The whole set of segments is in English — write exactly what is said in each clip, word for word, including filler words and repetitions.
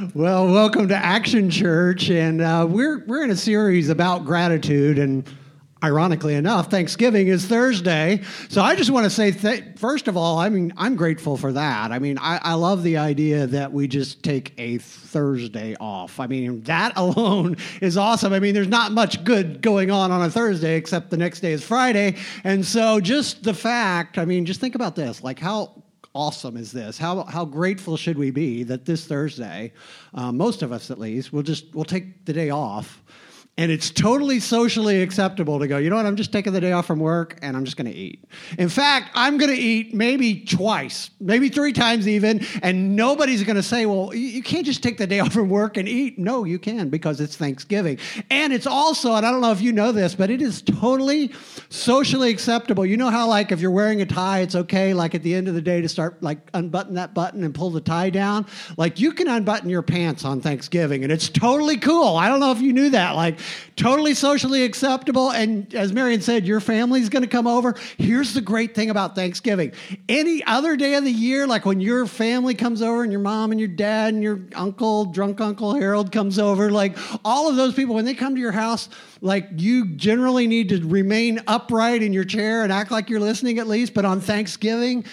Well, welcome to Action Church, and uh, we're we're in a series about gratitude, and ironically enough, Thanksgiving is Thursday. So I just want to say, th- first of all, I mean, I'm grateful for that. I mean, I, I love the idea that we just take a Thursday off. I mean, that alone is awesome. I mean, there's not much good going on on a Thursday, except the next day is Friday. And so just the fact, I mean, just think about this, like how awesome is this? How how grateful should we be that this Thursday, uh, most of us at least, will just we'll take the day off, and it's totally socially acceptable to go, you know what, I'm just taking the day off from work, and I'm just going to eat. In fact, I'm going to eat maybe twice, maybe three times even, and nobody's going to say, well, you can't just take the day off from work and eat. No, you can, because it's Thanksgiving. And it's also, and I don't know if you know this, but it is totally socially acceptable. You know how, like, if you're wearing a tie, it's okay, like, at the end of the day to start, like, unbutton that button and pull the tie down? Like, you can unbutton your pants on Thanksgiving, and it's totally cool. I don't know if you knew that. Like, totally socially acceptable. And as Marion said, your family's going to come over. Here's the great thing about Thanksgiving. Any other day of the year, like when your family comes over and your mom and your dad and your uncle, drunk Uncle Harold comes over, like all of those people, when they come to your house, like you generally need to remain upright in your chair and act like you're listening at least. But on Thanksgiving,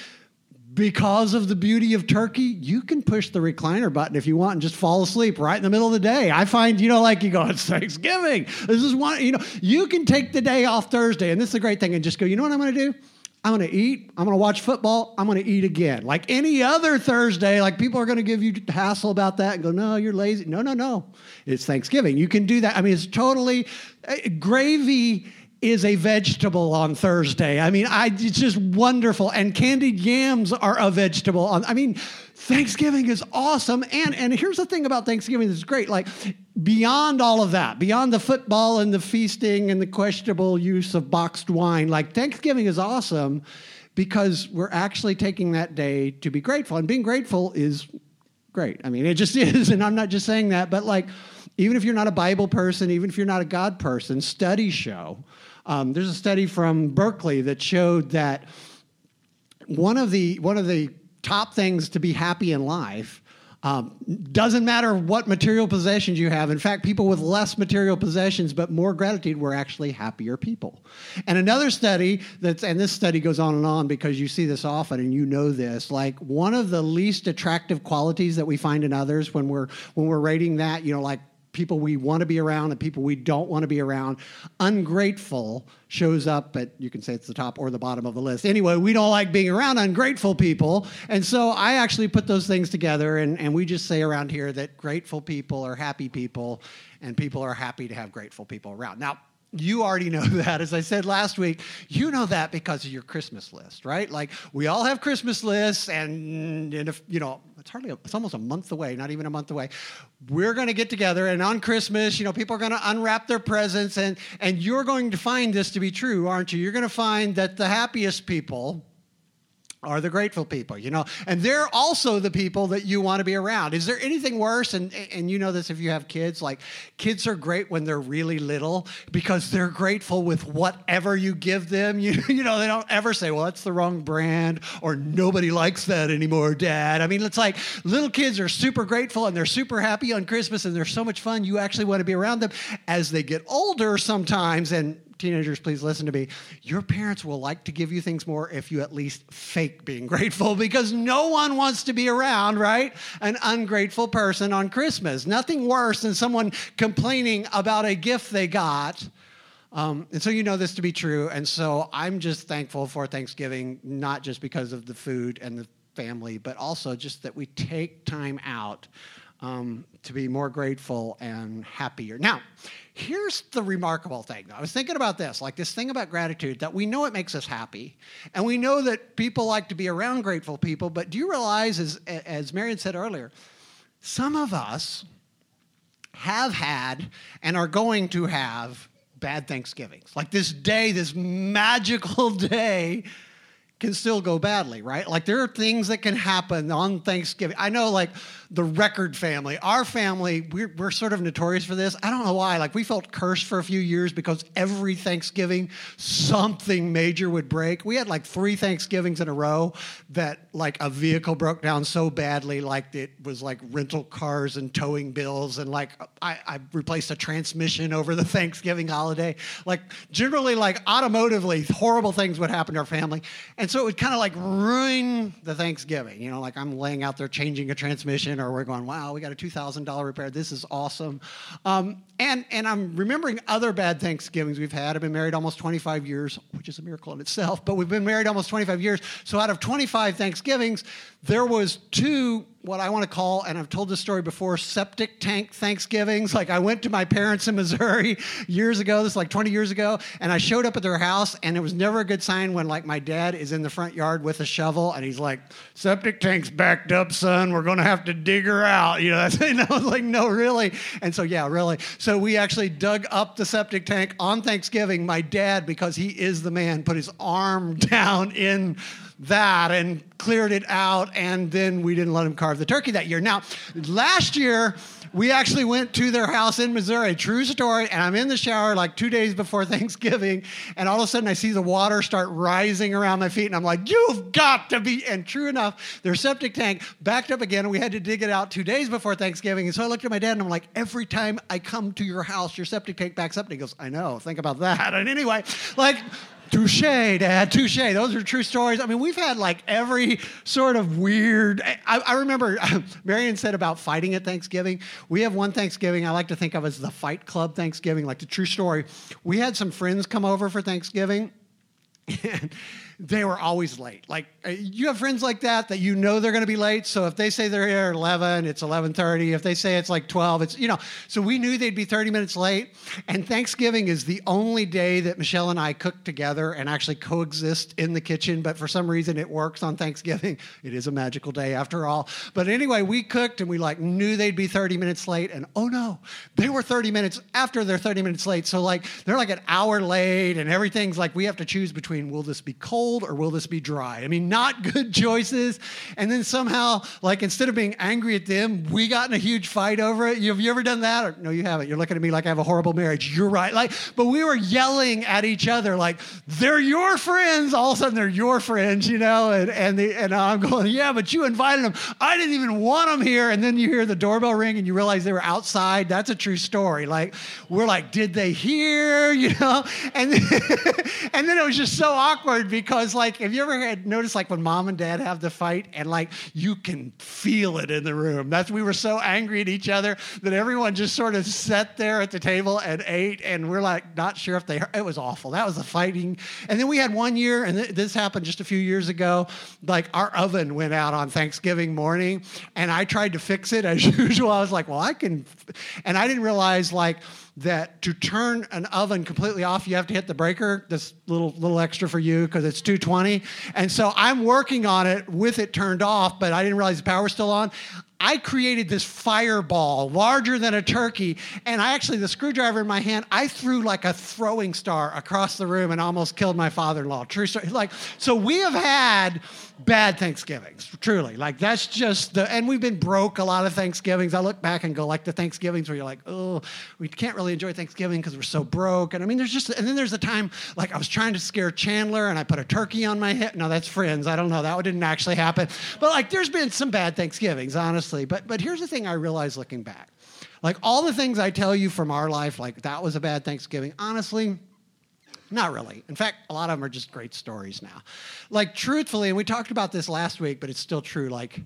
because of the beauty of turkey, you can push the recliner button if you want and just fall asleep right in the middle of the day. I find, you know, like you go, it's Thanksgiving. This is one, you know, you can take the day off Thursday, and this is the great thing, and just go, you know what I'm going to do? I'm going to eat. I'm going to watch football. I'm going to eat again. Like any other Thursday, like people are going to give you hassle about that and go, no, you're lazy. No, no, no. It's Thanksgiving. You can do that. I mean, it's totally, uh, gravy is a vegetable on Thursday. I mean, I, it's just wonderful. And candied yams are a vegetable. On, I mean, Thanksgiving is awesome. And, and here's the thing about Thanksgiving that's great. Like, beyond all of that, beyond the football and the feasting and the questionable use of boxed wine, like Thanksgiving is awesome because we're actually taking that day to be grateful. And being grateful is great. I mean, it just is. And I'm not just saying that, but like, even if you're not a Bible person, even if you're not a God person, studies show. Um, there's a study from Berkeley that showed that one of the one of the top things to be happy in life um, doesn't matter what material possessions you have. In fact, people with less material possessions but more gratitude were actually happier people. And another study that's, and this study goes on and on because you see this often and you know this, like one of the least attractive qualities that we find in others when we're when we're rating that, you know, like people we want to be around and people we don't want to be around. Ungrateful shows up at, you can say it's the top or the bottom of the list. Anyway, we don't like being around ungrateful people. And so I actually put those things together, and, and we just say around here that grateful people are happy people, and people are happy to have grateful people around. Now, you already know that. As I said last week, you know that because of your Christmas list, right? Like, we all have Christmas lists, and, and if, you know, it's hardly, a, it's almost a month away, not even a month away. We're going to get together, and on Christmas, you know, people are going to unwrap their presents, and, and you're going to find this to be true, aren't you? You're going to find that the happiest people are the grateful people, you know, and they're also the people that you want to be around. Is there anything worse? And and you know this if you have kids, like kids are great when they're really little because they're grateful with whatever you give them. You, you know, they don't ever say, well, that's the wrong brand, or nobody likes that anymore, Dad. I mean, it's like little kids are super grateful and they're super happy on Christmas and they're so much fun. You actually want to be around them. As they get older sometimes, and teenagers, please listen to me. Your parents will like to give you things more if you at least fake being grateful, because no one wants to be around, right, an ungrateful person on Christmas. Nothing worse than someone complaining about a gift they got. Um, and so you know this to be true. And so I'm just thankful for Thanksgiving, not just because of the food and the family, but also just that we take time out Um, to be more grateful and happier. Now, here's the remarkable thing. I was thinking about this, like this thing about gratitude, that we know it makes us happy, and we know that people like to be around grateful people, but do you realize, as, as Marion said earlier, some of us have had and are going to have bad Thanksgivings. Like this day, this magical day, can still go badly, right? Like there are things that can happen on Thanksgiving. I know like the Record family, our family, we're, we're sort of notorious for this. I don't know why. Like we felt cursed for a few years because every Thanksgiving something major would break. We had like three Thanksgivings in a row that like a vehicle broke down so badly, like it was like rental cars and towing bills. And like I, I replaced a transmission over the Thanksgiving holiday. Like generally like automotively, horrible things would happen to our family. And so it would kind of like ruin the Thanksgiving. You know, like I'm laying out there changing a transmission, or we're going, wow, we got a two thousand dollars repair. This is awesome. Um, and, and I'm remembering other bad Thanksgivings we've had. I've been married almost twenty-five years, which is a miracle in itself, but we've been married almost twenty-five years. So out of twenty-five Thanksgivings, there was two, what I want to call, and I've told this story before, septic tank Thanksgivings. Like I went to my parents in Missouri years ago, this is like twenty years ago, and I showed up at their house, and it was never a good sign when like my dad is in the front yard with a shovel, and he's like, septic tank's backed up, son. We're going to have to dig her out. You know, that's, and I was like, no, really? And so, yeah, really. So we actually dug up the septic tank on Thanksgiving. My dad, because he is the man, put his arm down in that and cleared it out, and then we didn't let him carve the turkey that year. Now, last year, we actually went to their house in Missouri, true story, and I'm in the shower like two days before Thanksgiving, and all of a sudden I see the water start rising around my feet, and I'm like, you've got to be, and true enough, their septic tank backed up again, and we had to dig it out two days before Thanksgiving, and so I looked at my dad, and I'm like, every time I come to your house, your septic tank backs up, and he goes, I know, think about that, and anyway, like, touche, Dad, touche. Those are true stories. I mean, we've had like every sort of weird. I, I remember Marion said about fighting at Thanksgiving. We have one Thanksgiving I like to think of as the Fight Club Thanksgiving, like the true story. We had some friends come over for Thanksgiving, and they were always late. Like, you have friends like that, that you know they're going to be late. So if they say they're here at eleven, it's eleven thirty. If they say it's like twelve, it's, you know. So we knew they'd be thirty minutes late. And Thanksgiving is the only day that Michelle and I cook together and actually coexist in the kitchen. But for some reason, it works on Thanksgiving. It is a magical day after all. But anyway, we cooked and we like knew they'd be thirty minutes late. And oh no, they were thirty minutes after they're thirty minutes late. So like they're like an hour late and everything's like we have to choose between will this be cold or will this be dry? I mean, not good choices. And then somehow, like, instead of being angry at them, we got in a huge fight over it. Have you ever done that? Or, no, you haven't. You're looking at me like I have a horrible marriage. You're right. Like, but we were yelling at each other like, they're your friends. All of a sudden, they're your friends, you know? And and, the, and I'm going, yeah, but you invited them. I didn't even want them here. And then you hear the doorbell ring and you realize they were outside. That's a true story. Like, we're like, did they hear? You know? And then, and then it was just so awkward because, like, have you ever had noticed, like, when mom and dad have the fight and, like, you can feel it in the room? That's, we were so angry at each other that everyone just sort of sat there at the table and ate, and we're, like, not sure if they heard. It was awful. That was the fighting. And then we had one year, and th- this happened just a few years ago, like, our oven went out on Thanksgiving morning, and I tried to fix it as usual. I was like, well, I can, and I didn't realize, like, that to turn an oven completely off, you have to hit the breaker, this little little extra for you because it's two twenty. And so I'm working on it with it turned off, but I didn't realize the power was still on. I created this fireball larger than a turkey, and I actually, the screwdriver in my hand, I threw like a throwing star across the room and almost killed my father-in-law. True story. Like, so we have had bad Thanksgivings, truly. Like, that's just the, and we've been broke a lot of Thanksgivings. I look back and go, like, the Thanksgivings where you're like, oh, we can't really enjoy Thanksgiving because we're so broke. And I mean, there's just, and then there's the time, like, I was trying to scare Chandler and I put a turkey on my head. No, that's Friends. I don't know. That didn't actually happen. But, like, there's been some bad Thanksgivings, honestly. But but here's the thing I realized looking back. Like, all the things I tell you from our life, like, that was a bad Thanksgiving, honestly, not really. In fact, a lot of them are just great stories now. Like, truthfully, and we talked about this last week, but it's still true, like,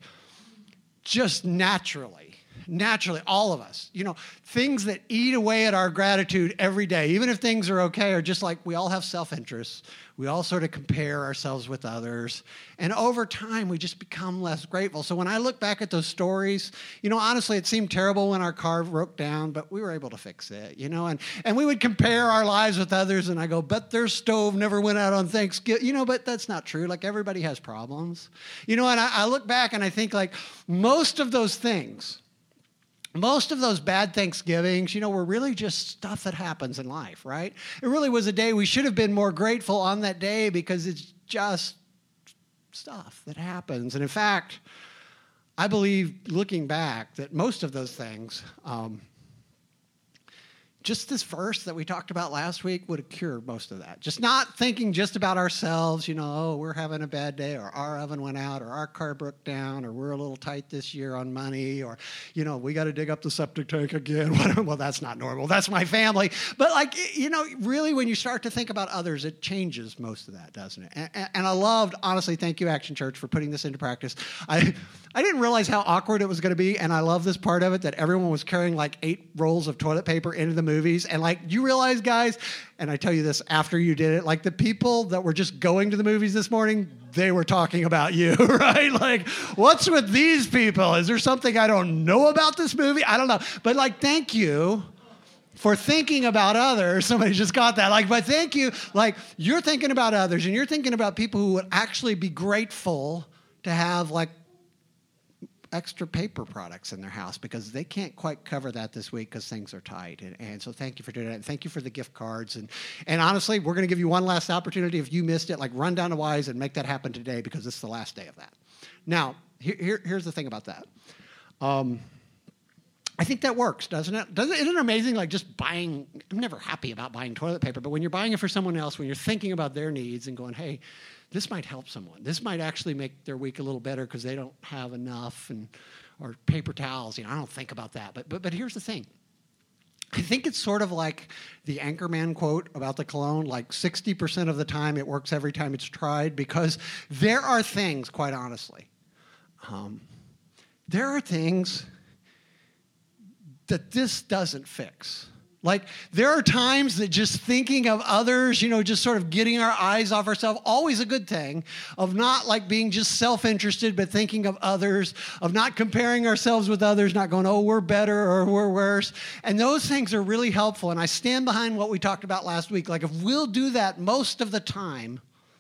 just naturally, naturally, all of us, you know, things that eat away at our gratitude every day, even if things are okay, are just like we all have self-interest. We all sort of compare ourselves with others. And over time, we just become less grateful. So when I look back at those stories, you know, honestly, it seemed terrible when our car broke down, but we were able to fix it, you know. And, and we would compare our lives with others, and I go, but their stove never went out on Thanksgiving. You know, but that's not true. Like, everybody has problems. You know, and I, I look back and I think, like, most of those things, most of those bad Thanksgivings, you know, were really just stuff that happens in life, right? It really was a day we should have been more grateful on that day because it's just stuff that happens. And in fact, I believe, looking back, that most of those things, um, just this verse that we talked about last week would have cured most of that. Just not thinking just about ourselves, you know, oh, we're having a bad day, or our oven went out, or our car broke down, or we're a little tight this year on money, or, you know, we got to dig up the septic tank again. Well, that's not normal. That's my family. But, like, you know, really, when you start to think about others, it changes most of that, doesn't it? And, and I loved, honestly, thank you, Action Church, for putting this into practice. I, I didn't realize how awkward it was going to be, and I love this part of it, that everyone was carrying, like, eight rolls of toilet paper into the movie. Movies. And like, you realize, guys, and I tell you this after you did it, like the people that were just going to the movies this morning, they were talking about you, right? Like, what's with these people? Is there something I don't know about this movie? I don't know. But like, thank you for thinking about others. Somebody just got that. Like, but thank you. Like, you're thinking about others, and you're thinking about people who would actually be grateful to have like extra paper products in their house, because they can't quite cover that this week because things are tight. And, and so thank you for doing that. And thank you for the gift cards. And, and honestly, we're going to give you one last opportunity. If you missed it, like, run down to Wise and make that happen today, because it's the last day of that. Now, here, here, here's the thing about that. Um, I think that works, doesn't it? Doesn't, isn't it amazing, like, just buying, I'm never happy about buying toilet paper, but when you're buying it for someone else, when you're thinking about their needs and going, hey, this might help someone. This might actually make their week a little better because they don't have enough, and or paper towels. You know, I don't think about that. But but but here's the thing. I think it's sort of like the Anchorman quote about the cologne, like sixty percent of the time it works every time it's tried, because there are things, quite honestly, um, there are things that this doesn't fix. Like, there are times that just thinking of others, you know, just sort of getting our eyes off ourselves, always a good thing, of not like being just self-interested, but thinking of others, of not comparing ourselves with others, not going, oh, we're better or we're worse. And those things are really helpful. And I stand behind what we talked about last week. Like, if we'll do that most of the time,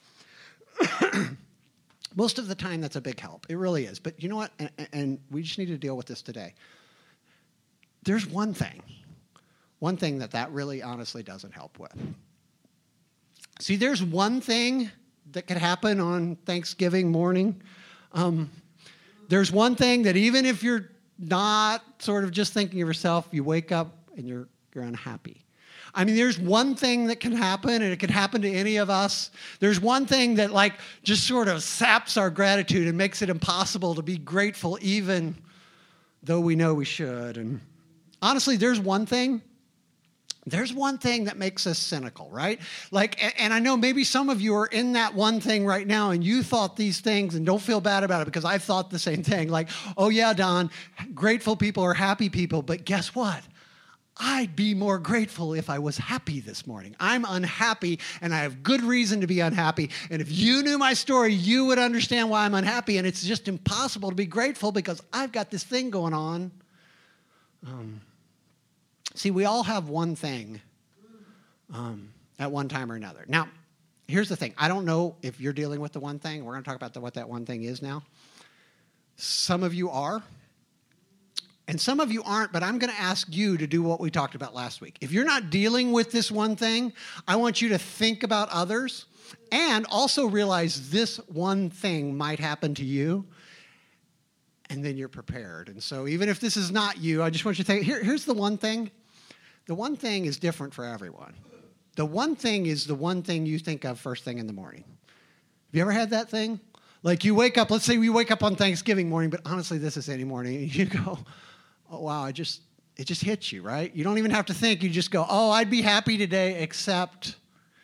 most of the time, that's a big help. It really is. But you know what? And, and we just need to deal with this today. There's one thing. One thing that that really honestly doesn't help with. See, there's one thing that could happen on Thanksgiving morning. Um, there's one thing that even if you're not sort of just thinking of yourself, you wake up and you're you're unhappy. I mean, there's one thing that can happen, and it can happen to any of us. There's one thing that like just sort of saps our gratitude and makes it impossible to be grateful even though we know we should. And honestly, there's one thing There's one thing that makes us cynical, right? Like, and I know maybe some of you are in that one thing right now, and you thought these things, and don't feel bad about it, because I've thought the same thing. Like, oh yeah, Don, grateful people are happy people, but guess what? I'd be more grateful if I was happy this morning. I'm unhappy, and I have good reason to be unhappy. And if you knew my story, you would understand why I'm unhappy, and it's just impossible to be grateful because I've got this thing going on. Um... See, we all have one thing um, at one time or another. Now, here's the thing. I don't know if you're dealing with the one thing. We're going to talk about the, what that one thing is now. Some of you are, and some of you aren't, but I'm going to ask you to do what we talked about last week. If you're not dealing with this one thing, I want you to think about others and also realize this one thing might happen to you. And then you're prepared. And so even if this is not you, I just want you to think, here, here's the one thing. The one thing is different for everyone. The one thing is the one thing you think of first thing in the morning. Have you ever had that thing? Like, you wake up, let's say we wake up on Thanksgiving morning, but honestly, this is any morning, and you go, oh, wow, I just, it just hits you, right? You don't even have to think. You just go, oh, I'd be happy today, except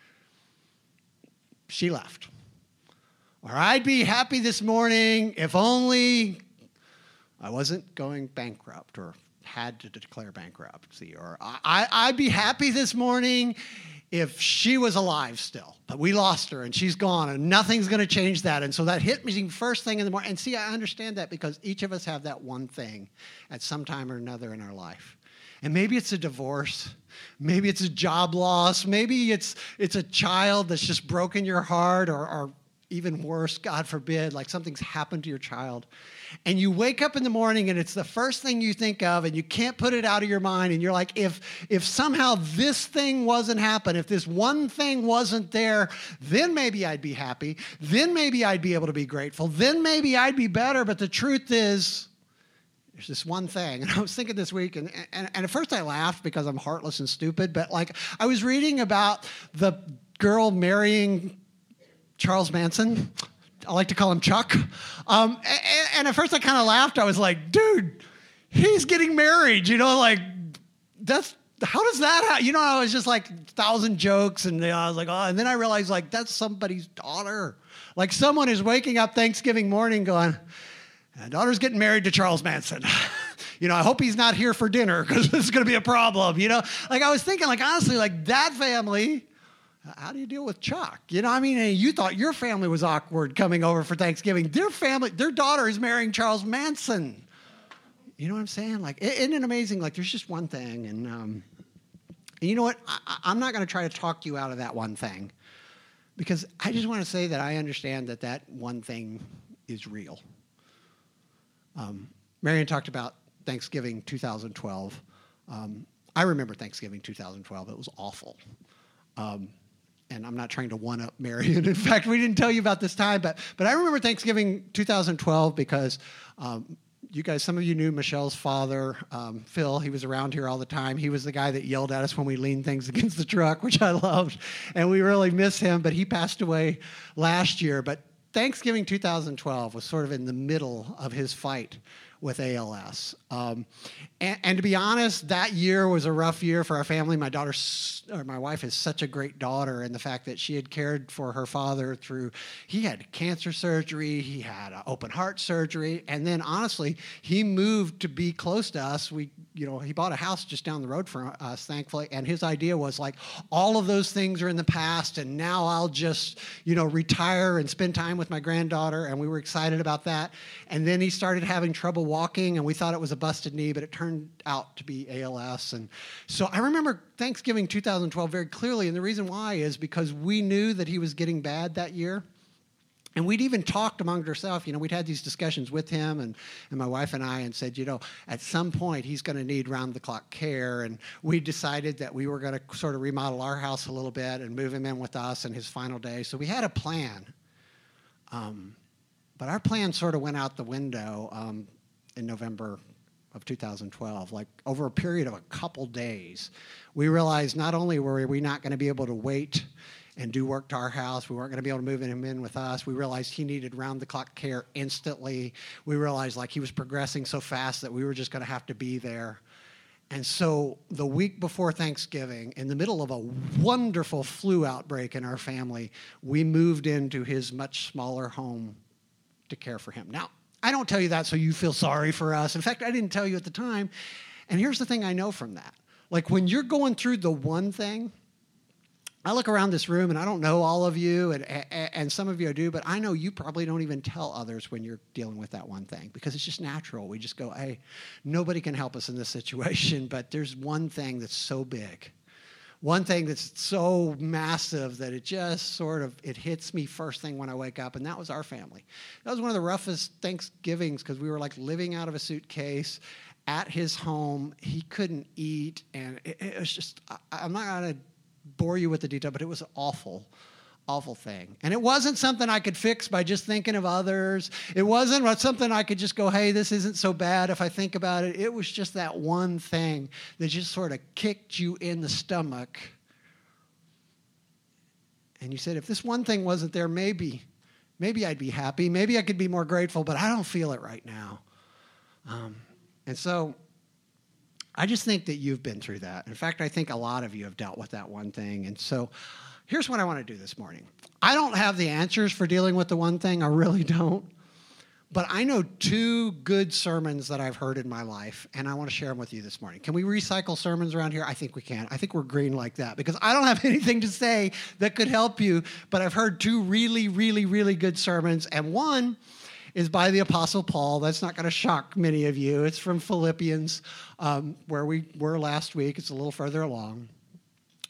she left. Or I'd be happy this morning if only I wasn't going bankrupt or had to declare bankruptcy. Or I, I'd be happy this morning if she was alive still, but we lost her and she's gone and nothing's going to change that. And so that hit me first thing in the morning. And see, I understand that because each of us have that one thing at some time or another in our life. And maybe it's a divorce. Maybe it's a job loss. Maybe it's it's a child that's just broken your heart, or, or even worse, God forbid, like something's happened to your child. And you wake up in the morning and it's the first thing you think of and you can't put it out of your mind. And you're like, if, if somehow this thing wasn't happened, if this one thing wasn't there, then maybe I'd be happy. Then maybe I'd be able to be grateful. Then maybe I'd be better. But the truth is, there's this one thing. And I was thinking this week, and, and, and at first I laughed because I'm heartless and stupid. But like I was reading about the girl marrying Charles Manson. I like to call him Chuck. Um, and, and at first I kind of laughed. I was like, dude, he's getting married. You know, like, that's, how does that happen? You know, I was just like a thousand jokes. And you know, I was like, oh, and then I realized like, that's somebody's daughter. Like someone is waking up Thanksgiving morning going, my daughter's getting married to Charles Manson. You know, I hope he's not here for dinner because this is going to be a problem. You know, like I was thinking like, honestly, like that family, how do you deal with Chuck? You know, I mean, you thought your family was awkward coming over for Thanksgiving. Their family, their daughter is marrying Charles Manson. You know what I'm saying? Like, isn't it amazing? Like, there's just one thing. And, um, and you know what? I, I'm not going to try to talk you out of that one thing because I just want to say that I understand that that one thing is real. Um, Marion talked about Thanksgiving two thousand twelve. Um, I remember Thanksgiving two thousand twelve. It was awful. Um, And I'm not trying to one-up Marion. In fact, we didn't tell you about this time, but but I remember Thanksgiving two thousand twelve because um, you guys, some of you knew Michelle's father, um, Phil. He was around here all the time. He was the guy that yelled at us when we leaned things against the truck, which I loved, and we really miss him. But he passed away last year. But Thanksgiving two thousand twelve was sort of in the middle of his fight with A L S. Um, and, and to be honest, that year was a rough year for our family. My daughter, or my wife is such a great daughter, and the fact that she had cared for her father through, he had cancer surgery, he had uh, open heart surgery, and then honestly, he moved to be close to us. We, you know, he bought a house just down the road from us, thankfully, and his idea was like, all of those things are in the past, and now I'll just, you know, retire and spend time with my granddaughter, and we were excited about that. And then he started having trouble walking, and we thought it was a busted knee, but it turned out to be A L S. And so I remember Thanksgiving two thousand twelve very clearly, and the reason why is because we knew that he was getting bad that year. And we'd even talked among ourselves, you know, we'd had these discussions with him and, and my wife and I and said, you know, at some point he's going to need round-the-clock care. And we decided that we were going to sort of remodel our house a little bit and move him in with us in his final day. So we had a plan. Um, but our plan sort of went out the window um, in November of two thousand twelve. Like over a period of a couple days, we realized not only were we not going to be able to wait and do work to our house. We weren't going to be able to move him in with us. We realized he needed round-the-clock care instantly. We realized like he was progressing so fast that we were just going to have to be there. And so the week before Thanksgiving, in the middle of a wonderful flu outbreak in our family, we moved into his much smaller home to care for him. Now, I don't tell you that so you feel sorry for us. In fact, I didn't tell you at the time. And here's the thing I know from that. Like when you're going through the one thing, I look around this room, and I don't know all of you, and, and some of you I do, but I know you probably don't even tell others when you're dealing with that one thing because it's just natural. We just go, hey, nobody can help us in this situation, but there's one thing that's so big, one thing that's so massive that it just sort of, it hits me first thing when I wake up, and that was our family. That was one of the roughest Thanksgivings because we were like living out of a suitcase at his home. He couldn't eat, and it, it was just, I, I'm not going to bore you with the detail, but it was an awful, awful thing. And it wasn't something I could fix by just thinking of others. It wasn't something I could just go, hey, this isn't so bad if I think about it. It was just that one thing that just sort of kicked you in the stomach. And you said, if this one thing wasn't there, maybe, maybe I'd be happy. Maybe I could be more grateful, but I don't feel it right now. Um, and so I just think that you've been through that. In fact, I think a lot of you have dealt with that one thing. And so here's what I want to do this morning. I don't have the answers for dealing with the one thing. I really don't. But I know two good sermons that I've heard in my life, and I want to share them with you this morning. Can we recycle sermons around here? I think we can. I think we're green like that because I don't have anything to say that could help you, but I've heard two really, really, really good sermons, and one is by the Apostle Paul. That's not going to shock many of you. It's from Philippians, um, where we were last week. It's a little further along.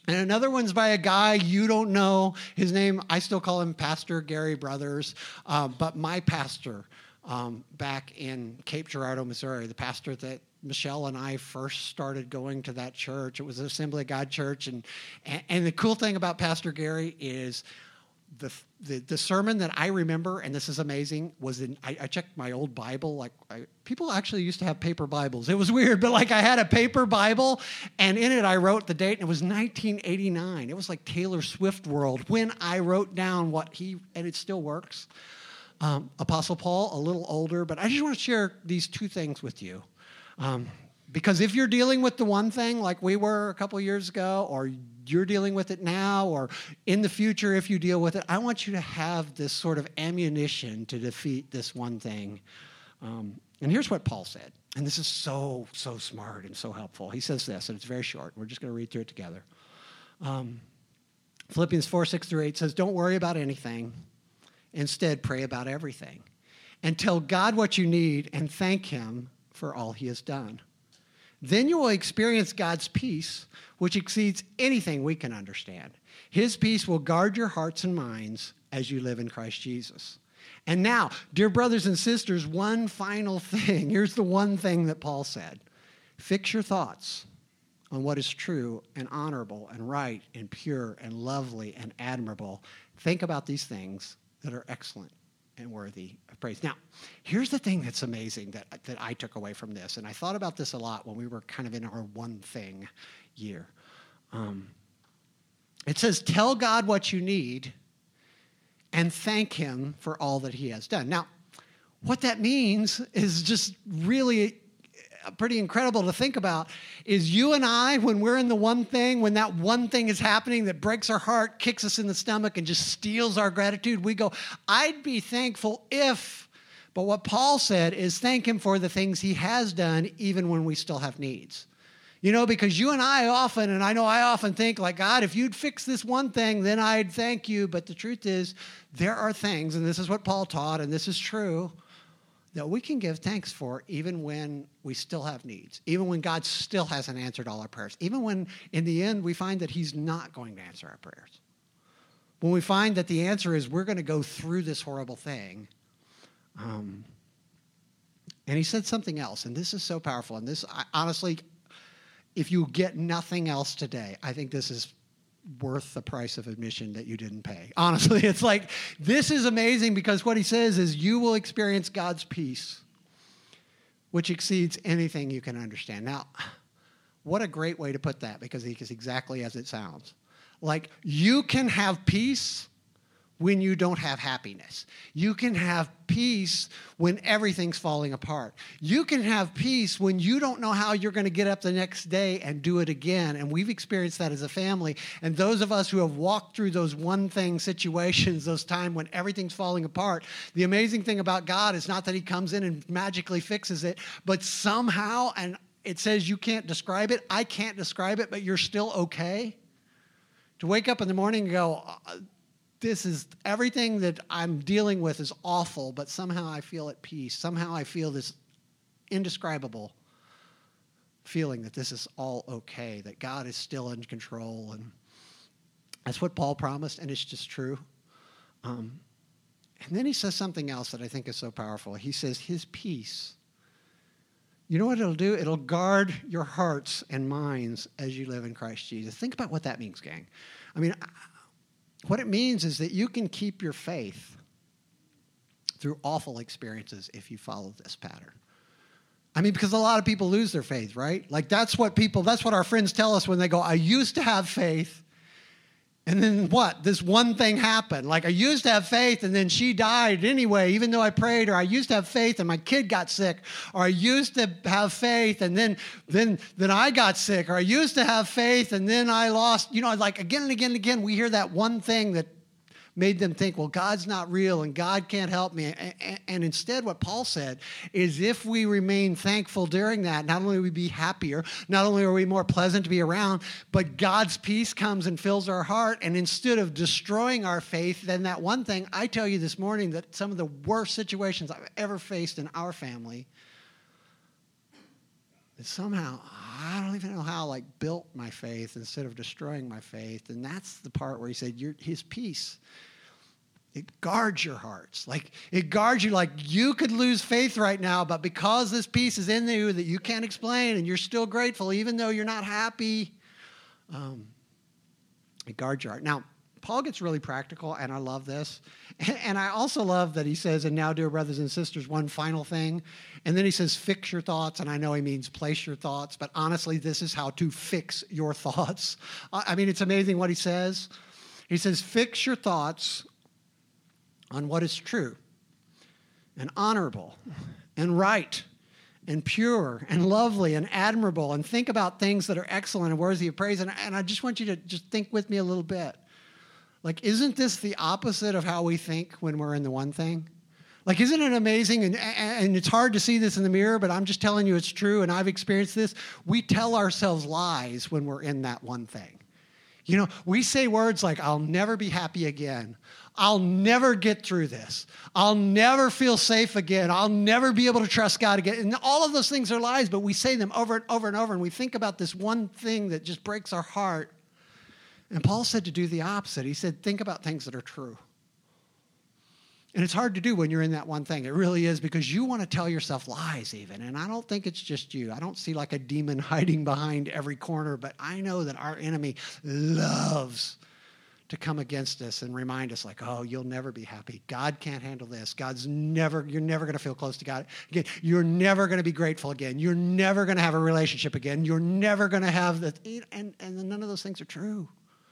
And another one's by a guy you don't know. His name, I still call him Pastor Gary Brothers, uh, but my pastor um, back in Cape Girardeau, Missouri, the pastor that Michelle and I first started going to that church. It was an Assembly of God church. And, and, and the cool thing about Pastor Gary is the, the the sermon that I remember, and this is amazing, was in, I, I checked my old Bible. Like I, people actually used to have paper Bibles. It was weird, but like I had a paper Bible, and in it I wrote the date, and it was nineteen eighty-nine. It was like Taylor Swift world when I wrote down what he, and it still works. Um, Apostle Paul, a little older, but I just want to share these two things with you. Um, because if you're dealing with the one thing like we were a couple years ago, or you're dealing with it now, or in the future if you deal with it, I want you to have this sort of ammunition to defeat this one thing. Um, and here's what Paul said, and this is so, so smart and so helpful. He says this, and it's very short. We're just going to read through it together. Um, Philippians four, six through eight says, don't worry about anything. Instead, pray about everything. And tell God what you need and thank him for all he has done. Then you will experience God's peace, which exceeds anything we can understand. His peace will guard your hearts and minds as you live in Christ Jesus. And now, dear brothers and sisters, one final thing. Here's the one thing that Paul said. Fix your thoughts on what is true and honorable and right and pure and lovely and admirable. Think about these things that are excellent and worthy of praise. Now, here's the thing that's amazing that, that I took away from this, and I thought about this a lot when we were kind of in our one thing year. Um, it says, tell God what you need and thank him for all that he has done. Now, what that means is just really pretty incredible to think about, is you and I, when we're in the one thing, when that one thing is happening that breaks our heart, kicks us in the stomach, and just steals our gratitude, we go, I'd be thankful if, but what Paul said is thank him for the things he has done, even when we still have needs. You know, because you and I often, and I know I often think like, God, if you'd fix this one thing, then I'd thank you. But the truth is, there are things, and this is what Paul taught, and this is true, that we can give thanks for even when we still have needs, even when God still hasn't answered all our prayers, even when in the end we find that he's not going to answer our prayers. When we find that the answer is we're going to go through this horrible thing. Um, and he said something else, and this is so powerful. And this, I, honestly, if you get nothing else today, I think this is worth the price of admission that you didn't pay. Honestly, it's like, this is amazing because what he says is you will experience God's peace, which exceeds anything you can understand. Now, what a great way to put that, because it's exactly as it sounds. Like, you can have peace when you don't have happiness. You can have peace when everything's falling apart. You can have peace when you don't know how you're going to get up the next day and do it again. And we've experienced that as a family. And those of us who have walked through those one thing situations, those times when everything's falling apart, the amazing thing about God is not that he comes in and magically fixes it, but somehow, and it says you can't describe it, I can't describe it, but you're still okay. To wake up in the morning and go, this is, everything that I'm dealing with is awful, but somehow I feel at peace. Somehow I feel this indescribable feeling that this is all okay, that God is still in control. And that's what Paul promised, and it's just true. Um, and then he says something else that I think is so powerful. He says his peace, you know what it'll do? It'll guard your hearts and minds as you live in Christ Jesus. Think about what that means, gang. I mean, what it means is that you can keep your faith through awful experiences if you follow this pattern. I mean, because a lot of people lose their faith, right? Like, that's what people, that's what our friends tell us when they go, I used to have faith, and then what? This one thing happened. Like, I used to have faith, and then she died anyway, even though I prayed. Or I used to have faith, and my kid got sick. Or I used to have faith, and then then then I got sick. Or I used to have faith, and then I lost. You know, like again and again and again, we hear that one thing that made them think, well, God's not real and God can't help me. And, and instead, what Paul said is if we remain thankful during that, not only will we be happier, not only are we more pleasant to be around, but God's peace comes and fills our heart. And instead of destroying our faith, then that one thing, I tell you this morning that some of the worst situations I've ever faced in our family, that somehow, I don't don't even know how, like, built my faith instead of destroying my faith. And that's the part where he said, You're, his peace, it guards your hearts. Like, it guards you like you could lose faith right now, but because this peace is in you that you can't explain and you're still grateful, even though you're not happy, um, it guards your heart. Now, Paul gets really practical, and I love this. And I also love that he says, and now, dear brothers and sisters, one final thing. And then he says, fix your thoughts. And I know he means place your thoughts, but honestly, this is how to fix your thoughts. I mean, it's amazing what he says. He says, fix your thoughts on what is true and honorable and right and pure and lovely and admirable, and think about things that are excellent and worthy of praise. And, and I just want you to just think with me a little bit. Like, isn't this the opposite of how we think when we're in the one thing? Like, isn't it amazing? And, and it's hard to see this in the mirror, but I'm just telling you it's true, and I've experienced this. We tell ourselves lies when we're in that one thing. You know, we say words like, I'll never be happy again. I'll never get through this. I'll never feel safe again. I'll never be able to trust God again. And all of those things are lies, but we say them over and over and over, and we think about this one thing that just breaks our heart. And Paul said to do the opposite. He said, think about things that are true. And it's hard to do when you're in that one thing. It really is, because you want to tell yourself lies even. And I don't think it's just you. I don't see like a demon hiding behind every corner, but I know that our enemy loves to come against us and remind us like, oh, you'll never be happy. God can't handle this. God's never, you're never going to feel close to God again. You're never going to be grateful again. You're never going to have a relationship again. You're never going to have the, and, and none of those things are true.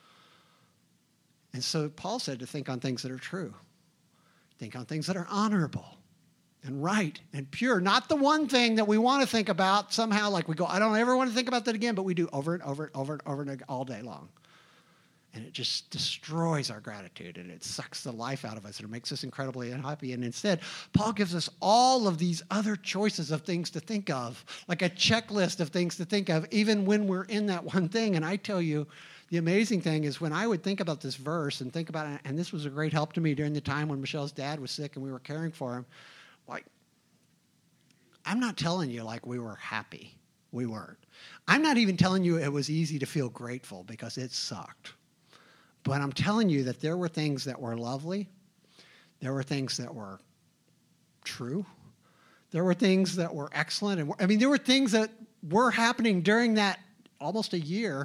And so Paul said to think on things that are true. Think on things that are honorable and right and pure. Not the one thing that we want to think about somehow, like we go, I don't ever want to think about that again, but we do over and over and over and over and all day long. And it just destroys our gratitude, and it sucks the life out of us, and it makes us incredibly unhappy. And instead, Paul gives us all of these other choices of things to think of, like a checklist of things to think of, even when we're in that one thing. And I tell you, the amazing thing is when I would think about this verse and think about it, and this was a great help to me during the time when Michelle's dad was sick and we were caring for him, like, I'm not telling you like we were happy. We weren't. I'm not even telling you it was easy to feel grateful, because it sucked. But I'm telling you that there were things that were lovely. There were things that were true. There were things that were excellent. And I mean, there were things that were happening during that almost a year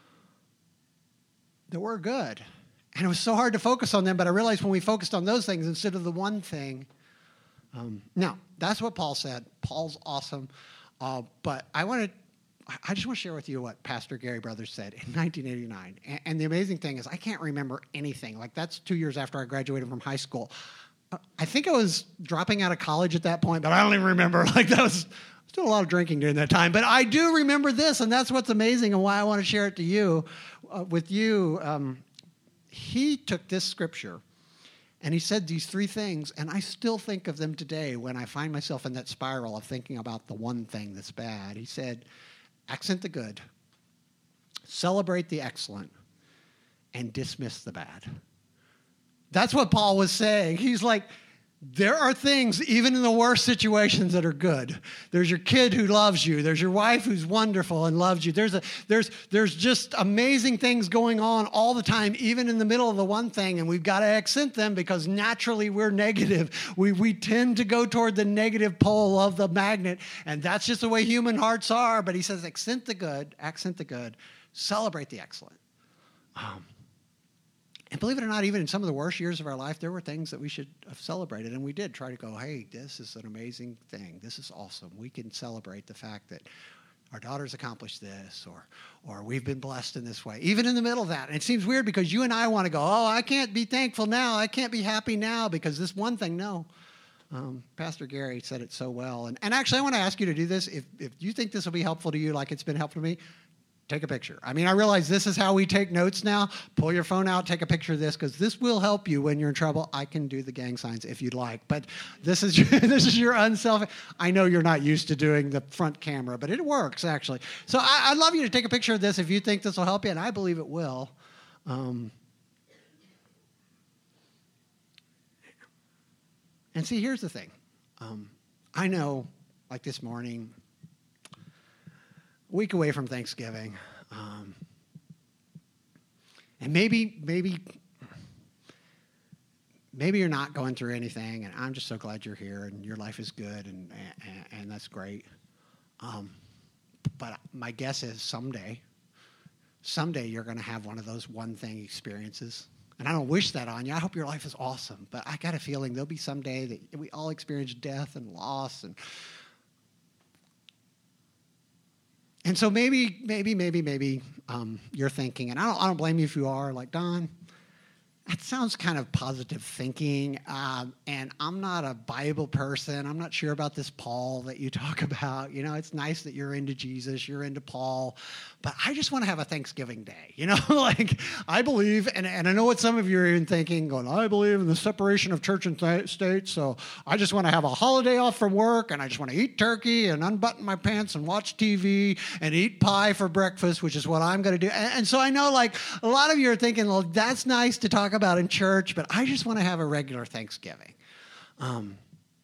that were good. And it was so hard to focus on them, but I realized when we focused on those things instead of the one thing. Um, now, that's what Paul said. Paul's awesome. Uh, but I want to I just want to share with you what Pastor Gary Brothers said in nineteen eighty-nine. And, and the amazing thing is I can't remember anything. Like, that's two years after I graduated from high school. I think I was dropping out of college at that point, but I don't even remember. Like, that was, I was doing a lot of drinking during that time. But I do remember this, and that's what's amazing and why I want to share it to you, uh, with you. Um, he took this scripture, and he said these three things, and I still think of them today when I find myself in that spiral of thinking about the one thing that's bad. He said, accent the good, celebrate the excellent, and dismiss the bad. That's what Paul was saying. He's like, there are things, even in the worst situations, that are good. There's your kid who loves you. There's your wife who's wonderful and loves you. There's a, there's, there's just amazing things going on all the time, even in the middle of the one thing, and we've got to accent them because naturally we're negative. We, we tend to go toward the negative pole of the magnet, and that's just the way human hearts are. But he says, accent the good, accent the good, celebrate the excellent. Um, And believe it or not, even in some of the worst years of our life, there were things that we should have celebrated. And we did try to go, hey, this is an amazing thing. This is awesome. We can celebrate the fact that our daughter's accomplished this, or or we've been blessed in this way, even in the middle of that. And it seems weird because you and I want to go, oh, I can't be thankful now. I can't be happy now because this one thing. No. Um, Pastor Gary said it so well. And, and actually, I want to ask you to do this. If, if you think this will be helpful to you like it's been helpful to me, take a picture. I mean, I realize this is how we take notes now. Pull your phone out, take a picture of this, because this will help you when you're in trouble. I can do the gang signs if you'd like, but this is your, this is your unselfish. I know you're not used to doing the front camera, but it works, actually. So I, I'd love you to take a picture of this if you think this will help you, and I believe it will. Um, and see, here's the thing. Um, I know, like this morning, week away from Thanksgiving. Um, and maybe, maybe, maybe you're not going through anything, and I'm just so glad you're here, and your life is good, and and, and that's great. Um, but my guess is someday, someday you're going to have one of those one-thing experiences. And I don't wish that on you. I hope your life is awesome. But I got a feeling there'll be some day that we all experience death and loss. And and so maybe, maybe, maybe, maybe um, you're thinking, and I don't, I don't blame you if you are, like, Don, that sounds kind of positive thinking, um, and I'm not a Bible person. I'm not sure about this Paul that you talk about. You know, it's nice that you're into Jesus, you're into Paul, but I just want to have a Thanksgiving day. You know, like I believe, and, and I know what some of you are even thinking, going, I believe in the separation of church and th- state, so I just want to have a holiday off from work, and I just want to eat turkey and unbutton my pants and watch T V and eat pie for breakfast, which is what I'm going to do. And, and so I know, like, a lot of you are thinking, well, that's nice to talk about in church, but I just want to have a regular Thanksgiving. Um,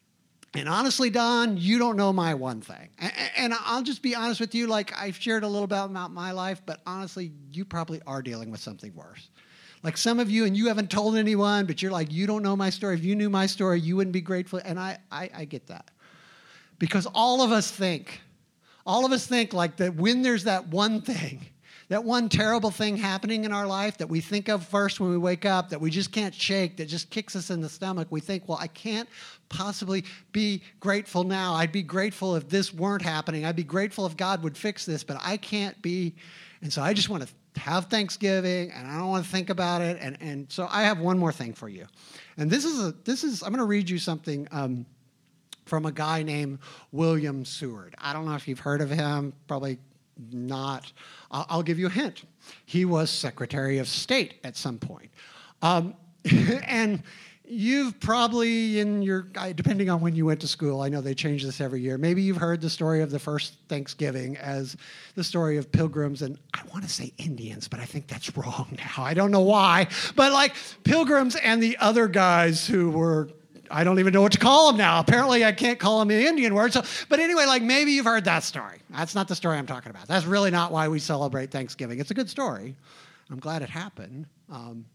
and honestly, Don, you don't know my one thing. And, and I'll just be honest with you, like I've shared a little bit about my life, but honestly, you probably are dealing with something worse. Like some of you, and you haven't told anyone, but you're like, you don't know my story. If you knew my story, you wouldn't be grateful. And I, I, I get that. Because all of us think, all of us think like that when there's that one thing, that one terrible thing happening in our life that we think of first when we wake up, that we just can't shake, that just kicks us in the stomach, we think, well, I can't possibly be grateful now. I'd be grateful if this weren't happening. I'd be grateful if God would fix this, but I can't be. And so I just want to have Thanksgiving, and I don't want to think about it. And, and so I have one more thing for you. And this is, a, this is I'm going to read you something um, from a guy named William Seward. I don't know if you've heard of him, probably not. I'll give you a hint. He was Secretary of State at some point. Um, and you've probably in your, depending on when you went to school, I know they change this every year, maybe you've heard the story of the first Thanksgiving as the story of pilgrims, and I want to say Indians, but I think that's wrong now. I don't know why. But like pilgrims and the other guys who were, I don't even know what to call them now. Apparently, I can't call them the Indian word. So, but anyway, like maybe you've heard that story. That's not the story I'm talking about. That's really not why we celebrate Thanksgiving. It's a good story. I'm glad it happened. Um,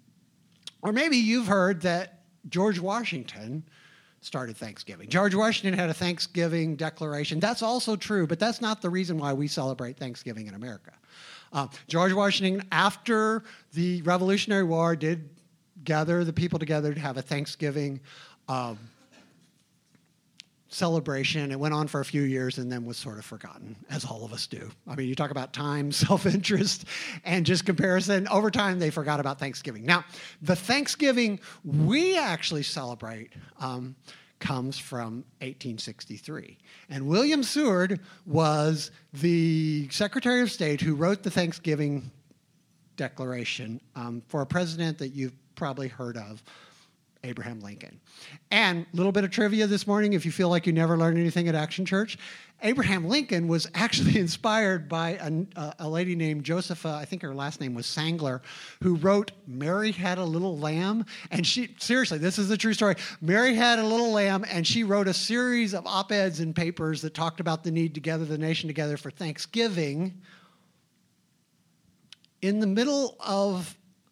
or maybe you've heard that George Washington started Thanksgiving. George Washington had a Thanksgiving declaration. That's also true, but that's not the reason why we celebrate Thanksgiving in America. Uh, George Washington, after the Revolutionary War, did gather the people together to have a Thanksgiving Um, celebration. It went on for a few years and then was sort of forgotten, as all of us do. I mean, you talk about time, self-interest, and just comparison. Over time, they forgot about Thanksgiving. Now, the Thanksgiving we actually celebrate um, comes from eighteen sixty-three. And William Seward was the Secretary of State who wrote the Thanksgiving Declaration um, for a president that you've probably heard of, Abraham Lincoln. And a little bit of trivia this morning, if you feel like you never learned anything at Action Church, Abraham Lincoln was actually inspired by a, a lady named Josepha, I think her last name was Sangler, who wrote Mary Had a Little Lamb. And she, seriously, this is a true story. Mary had a little lamb, and she wrote a series of op-eds and papers that talked about the need to gather the nation together for Thanksgiving in the middle of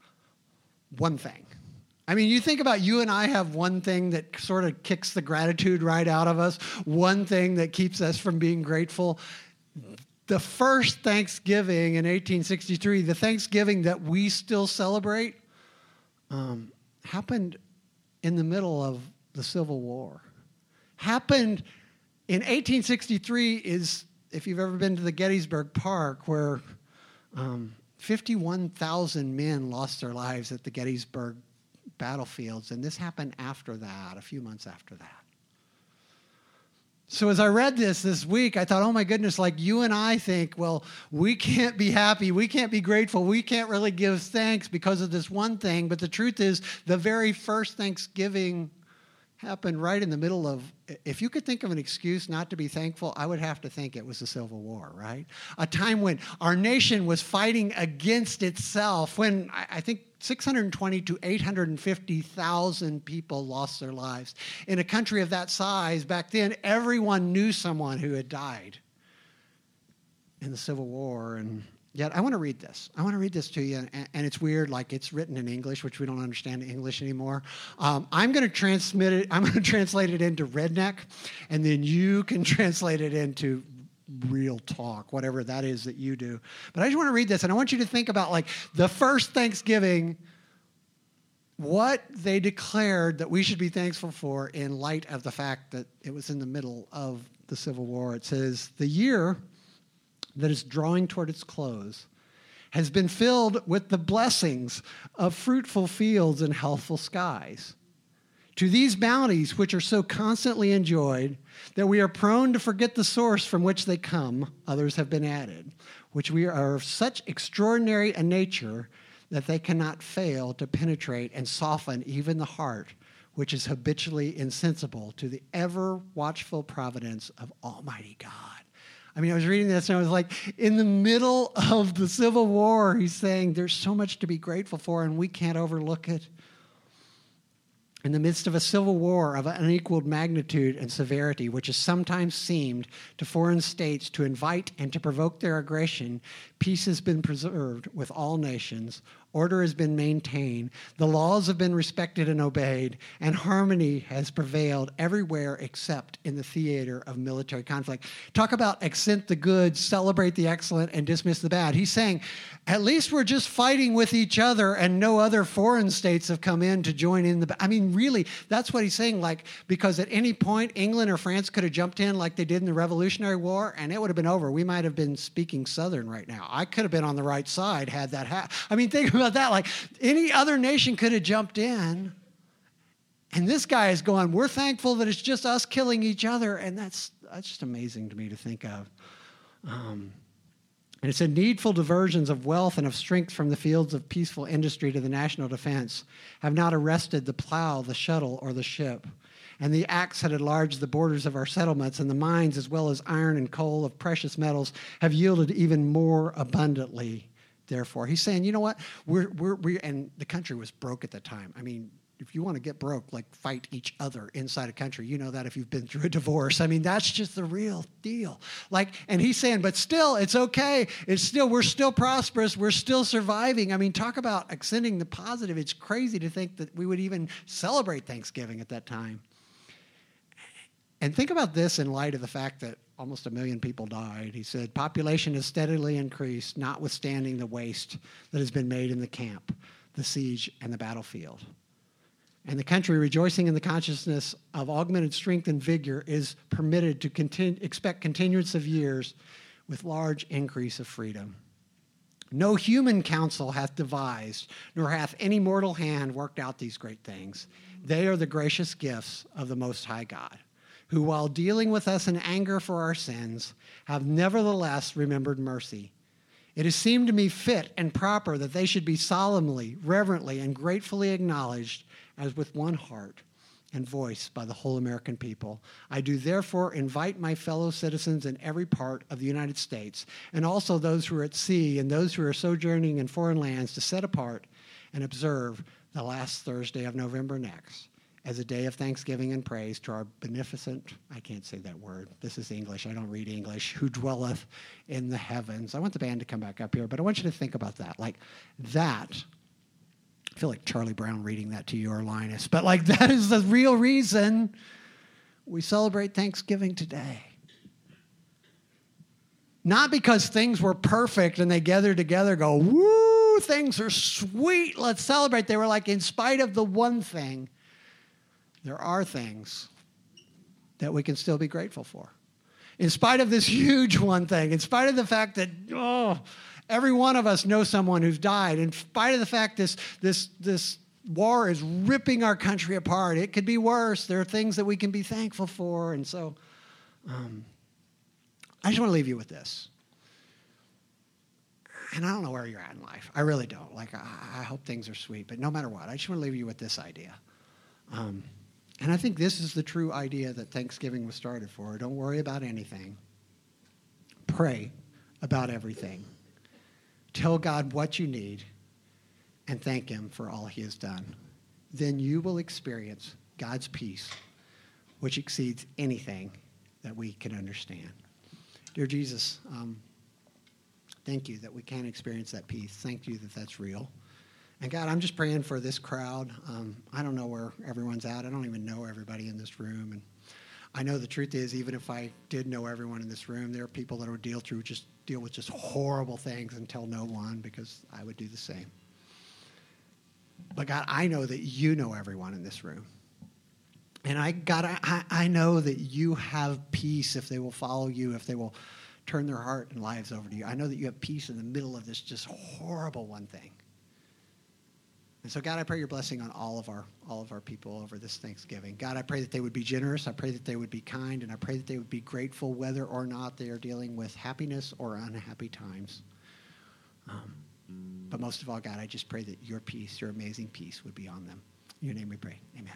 one thing. I mean, you think about you and I have one thing that sort of kicks the gratitude right out of us, one thing that keeps us from being grateful. The first Thanksgiving in eighteen sixty-three, the Thanksgiving that we still celebrate, um, happened in the middle of the Civil War. Happened in eighteen sixty-three is, if you've ever been to the Gettysburg Park, where um, fifty-one thousand men lost their lives at the Gettysburg battlefields, and this happened after that, a few months after that. So as I read this this week, I thought, oh my goodness, like you and I think, well, we can't be happy, we can't be grateful, we can't really give thanks because of this one thing, but the truth is, the very first Thanksgiving happened right in the middle of, if you could think of an excuse not to be thankful, I would have to think it was the Civil War, right? A time when our nation was fighting against itself, when I think six hundred twenty to eight hundred fifty thousand people lost their lives. In a country of that size, back then, everyone knew someone who had died in the Civil War. And yet I want to read this. I want to read this to you. And, and it's weird, like it's written in English, which we don't understand English anymore. Um, I'm going to transmit it. I'm going to translate it into redneck, and then you can translate it into real talk, whatever that is that you do. But I just want to read this, and I want you to think about like the first Thanksgiving, what they declared that we should be thankful for in light of the fact that it was in the middle of the Civil War. It says, the year that is drawing toward its close has been filled with the blessings of fruitful fields and healthful skies. To these bounties, which are so constantly enjoyed that we are prone to forget the source from which they come, others have been added, which we are of such extraordinary a nature that they cannot fail to penetrate and soften even the heart, which is habitually insensible to the ever-watchful providence of Almighty God. I mean, I was reading this and I was like, in the middle of the Civil War, he's saying there's so much to be grateful for and we can't overlook it. In the midst of a civil war of unequaled magnitude and severity, which has sometimes seemed to foreign states to invite and to provoke their aggression, peace has been preserved with all nations, order has been maintained, the laws have been respected and obeyed, and harmony has prevailed everywhere except in the theater of military conflict. Talk about accent the good, celebrate the excellent, and dismiss the bad. He's saying, at least we're just fighting with each other and no other foreign states have come in to join in the... I mean, really, that's what he's saying, like, because at any point, England or France could have jumped in like they did in the Revolutionary War, and it would have been over. We might have been speaking Southern right now. I could have been on the right side had that happened. I mean, think about that. Like, any other nation could have jumped in, and this guy is going, we're thankful that it's just us killing each other, and that's that's just amazing to me to think of. Um, and it said, needful diversions of wealth and of strength from the fields of peaceful industry to the national defense have not arrested the plow, the shuttle, or the ship. And the axe had enlarged the borders of our settlements, and the mines, as well as iron and coal of precious metals, have yielded even more abundantly. Therefore, he's saying, you know what? We're we're we and the country was broke at the time. I mean, if you want to get broke, like fight each other inside a country. You know that if you've been through a divorce. I mean, that's just the real deal. Like, and he's saying, but still, it's okay. It's still, we're still prosperous. We're still surviving. I mean, talk about extending the positive. It's crazy to think that we would even celebrate Thanksgiving at that time. And think about this in light of the fact that almost a million people died. He said, population has steadily increased, notwithstanding the waste that has been made in the camp, the siege, and the battlefield. And the country, rejoicing in the consciousness of augmented strength and vigor, is permitted to continue, expect continuance of years with large increase of freedom. No human counsel hath devised, nor hath any mortal hand worked out these great things. They are the gracious gifts of the Most High God, who, while dealing with us in anger for our sins, have nevertheless remembered mercy. It has seemed to me fit and proper that they should be solemnly, reverently, and gratefully acknowledged as with one heart and voice by the whole American people. I do therefore invite my fellow citizens in every part of the United States, and also those who are at sea and those who are sojourning in foreign lands, to set apart and observe the last Thursday of November next as a day of thanksgiving and praise to our beneficent, I can't say that word, this is English, I don't read English, who dwelleth in the heavens. I want the band to come back up here, but I want you to think about that. Like that, I feel like Charlie Brown reading that to you, or Linus, but like that is the real reason we celebrate Thanksgiving today. Not because things were perfect and they gathered together, go, woo, things are sweet, let's celebrate. They were like, in spite of the one thing, there are things that we can still be grateful for. In spite of this huge one thing, in spite of the fact that, oh, every one of us knows someone who's died, in spite of the fact this, this, this war is ripping our country apart, it could be worse. There are things that we can be thankful for. And so um, I just want to leave you with this. And I don't know where you're at in life. I really don't. Like, I, I hope things are sweet. But no matter what, I just want to leave you with this idea. Um, And I think this is the true idea that Thanksgiving was started for. Don't worry about anything. Pray about everything. Tell God what you need and thank him for all he has done. Then you will experience God's peace, which exceeds anything that we can understand. Dear Jesus, um, Thank you that we can experience that peace. Thank you that that's real. And God, I'm just praying for this crowd. Um, I don't know where everyone's at. I don't even know everybody in this room. And I know the truth is, even if I did know everyone in this room, there are people that would deal through just deal with just horrible things and tell no one, because I would do the same. But God, I know that you know everyone in this room. And I, God, I, I know that you have peace if they will follow you, if they will turn their heart and lives over to you. I know that you have peace in the middle of this just horrible one thing. And so, God, I pray your blessing on all of our all of our people over this Thanksgiving. God, I pray that they would be generous. I pray that they would be kind. And I pray that they would be grateful whether or not they are dealing with happiness or unhappy times. Um, but most of all, God, I just pray that your peace, your amazing peace, would be on them. In your name we pray. Amen.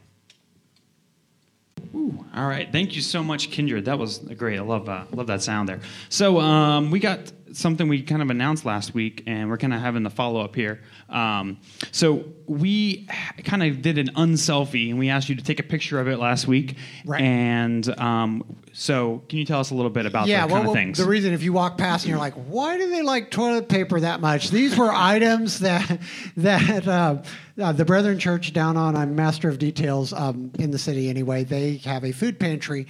Ooh, all right. Thank you so much, Kindred. That was great. I love uh, love that sound there. So um, we got something we kind of announced last week, and we're kind of having the follow-up here. Um, so we kind of did an unselfie, and we asked you to take a picture of it last week. Right. And um, so can you tell us a little bit about yeah, that well, kind of well, things? The reason, if you walk past and you're like, why do they like toilet paper that much? These were items that that uh, uh, the Brethren Church down on, I'm Master of Details um, in the city anyway, they have a food pantry,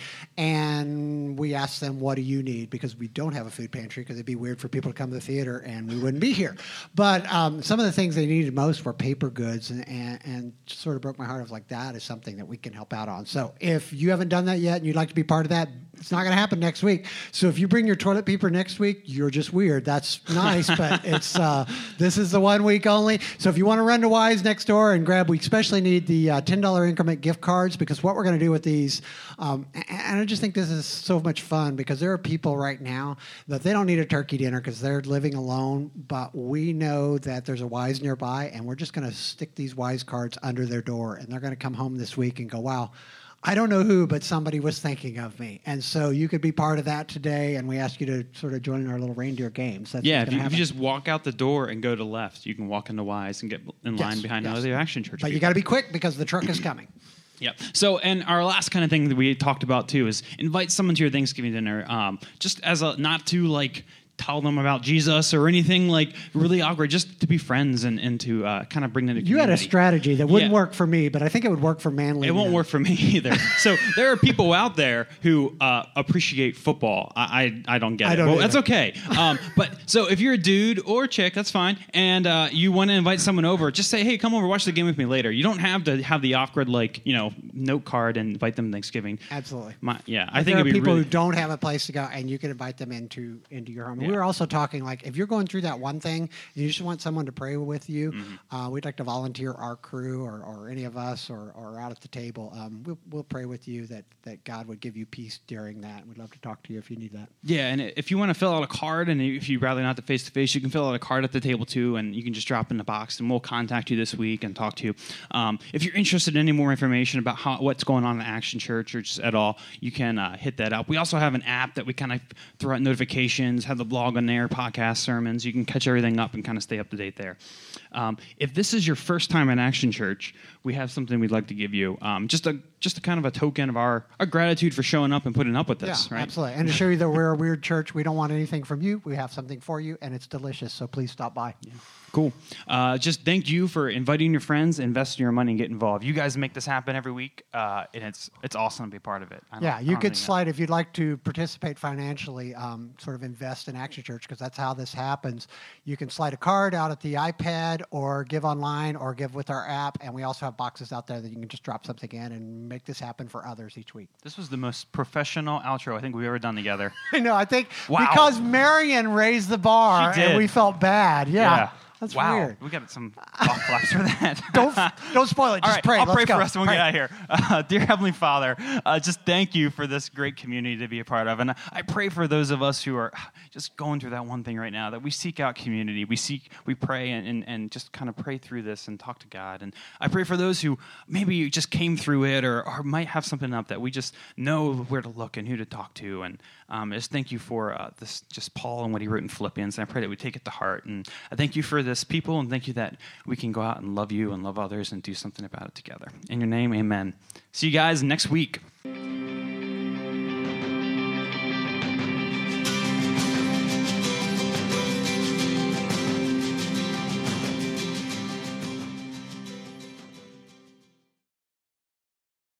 and we asked them, what do you need? Because we don't have a food pantry, because it'd be weird for people to come to the theater and we wouldn't be here. But um, some of the things they needed most were paper goods, and, and, and sort of broke my heart of like, that is something that we can help out on. So if you haven't done that yet and you'd like to be part of that, it's not going to happen next week. So if you bring your toilet paper next week, you're just weird. That's nice, but it's uh, this is the one week only. So if you want to run to Wise next door and grab, we especially need the uh, ten dollars increment gift cards, because what we're going to do with these, um, and I just think this is so much fun, because there are people right now that they don't need a turkey dinner because they're living alone, but we know that there's a Wise nearby, and we're just going to stick these Wise cards under their door, and they're going to come home this week and go, wow, I don't know who, but somebody was thinking of me. And so you could be part of that today, and we ask you to sort of join in our little reindeer games. That's yeah, if you, if you just walk out the door and go to left, you can walk into Wise and get in line yes, behind yes. other Action Church But people. you got to be quick, because the truck is coming. Yep. So, and our last kind of thing that we talked about too is invite someone to your Thanksgiving dinner, um, just as a not to like tell them about Jesus or anything like really awkward, just to be friends and, and to uh, kind of bring them to community. You had a strategy that wouldn't Yeah. work for me, but I think it would work for Manly. It won't men. work for me either. So there are people out there who uh, appreciate football. I, I I don't get I it. don't Well, either. that's okay. Um, but so if you're a dude or a chick, that's fine, and uh, you want to invite someone over, just say, hey, come over, watch the game with me later. You don't have to have the awkward like you know note card and invite them to Thanksgiving. Absolutely. My, yeah, I But think there are it'd be people really, who don't have a place to go, and you can invite them into into your home. Yeah. We were also talking like, if you're going through that one thing and you just want someone to pray with you, mm-hmm. uh, we'd like to volunteer our crew or, or any of us or, or out at the table. Um, we'll, we'll pray with you that, that God would give you peace during that. We'd love to talk to you if you need that. Yeah, and if you want to fill out a card, and if you'd rather not to face to face, you can fill out a card at the table too, and you can just drop in the box, and we'll contact you this week and talk to you. Um, if you're interested in any more information about how, what's going on in Action Church or just at all, you can uh, hit that up. We also have an app that we kind of throw out notifications, have the blog on there, podcast, sermons. You can catch everything up and kind of stay up to date there. Um, if this is your first time in Action Church, we have something we'd like to give you. Um, just a just a kind of a token of our, our gratitude for showing up and putting up with this. Yeah, right? absolutely. And to show you that we're a weird church, we don't want anything from you. We have something for you, and it's delicious. So please stop by. Yeah. Cool. Uh, just thank you for inviting your friends, investing your money, and get involved. You guys make this happen every week, uh, and it's it's awesome to be part of it. I Yeah, I you could think slide, if you'd like to participate financially, um, sort of invest in Action Church, because that's how this happens. You can slide a card out at the iPad or give online or give with our app, and we also have boxes out there that you can just drop something in and make this happen for others each week. This was the most professional outro I think we've ever done together. I know, I think Wow. because Marion raised the bar She did. and we felt bad. Yeah. Yeah. That's wow. weird. We got some golf claps for that. Don't don't spoil it. Just All right, pray. I'll Let's pray go. for us and we'll Pray. get out of here. Uh, dear Heavenly Father, uh, just thank you for this great community to be a part of. And I pray for those of us who are just going through that one thing right now, that we seek out community. We seek, we pray and, and, and just kind of pray through this and talk to God. And I pray for those who maybe just came through it or, or might have something up, that we just know where to look and who to talk to. And um, just thank you for uh, this, just Paul and what he wrote in Philippians. And I pray that we take it to heart. And I thank you for this people, and thank you that we can go out and love you and love others and do something about it together. In your name, amen. See you guys next week.